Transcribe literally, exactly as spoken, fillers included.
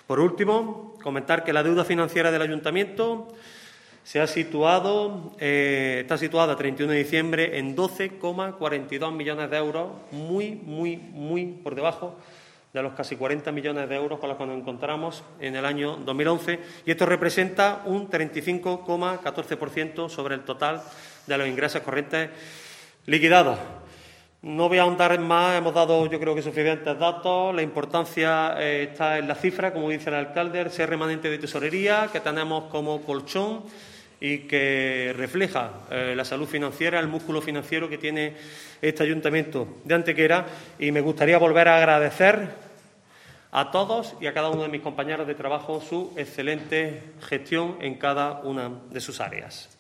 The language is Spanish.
Por último, comentar que la deuda financiera del Ayuntamiento se ha situado, eh, está situada a treinta y uno de diciembre en doce coma cuarenta y dos millones de euros, muy, muy, muy por debajo de los casi cuarenta millones de euros con los que nos encontramos en el año dos mil once, y esto representa un treinta y cinco coma catorce por ciento sobre el total de los ingresos corrientes liquidados. No voy a ahondar más, hemos dado yo creo que suficientes datos. La importancia eh, está en la cifra, como dice el alcalde, ese remanente de tesorería que tenemos como colchón y que refleja eh, la salud financiera, el músculo financiero que tiene este Ayuntamiento de Antequera. Y me gustaría volver a agradecer a todos y a cada uno de mis compañeros de trabajo su excelente gestión en cada una de sus áreas.